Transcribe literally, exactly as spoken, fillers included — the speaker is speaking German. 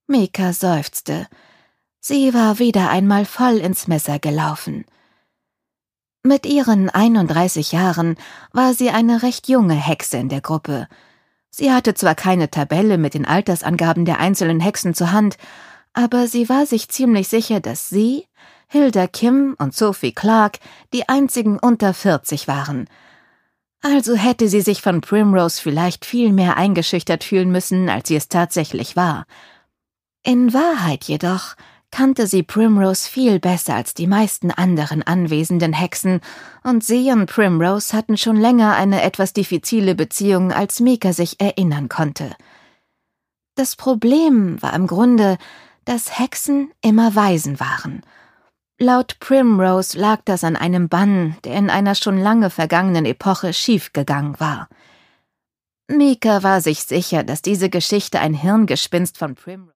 Mika seufzte. Sie war wieder einmal voll ins Messer gelaufen. Mit ihren einunddreißig Jahren war sie eine recht junge Hexe in der Gruppe. Sie hatte zwar keine Tabelle mit den Altersangaben der einzelnen Hexen zur Hand, aber sie war sich ziemlich sicher, dass sie, Hilda Kim und Sophie Clark die einzigen unter vierzig waren. Also hätte sie sich von Primrose vielleicht viel mehr eingeschüchtert fühlen müssen, als sie es tatsächlich war. In Wahrheit jedoch kannte sie Primrose viel besser als die meisten anderen anwesenden Hexen, und sie und Primrose hatten schon länger eine etwas diffizile Beziehung, als Mika sich erinnern konnte. Das Problem war im Grunde, dass Hexen immer Waisen waren. Laut Primrose lag das an einem Bann, der in einer schon lange vergangenen Epoche schiefgegangen war. Mika war sich sicher, dass diese Geschichte ein Hirngespinst von Primrose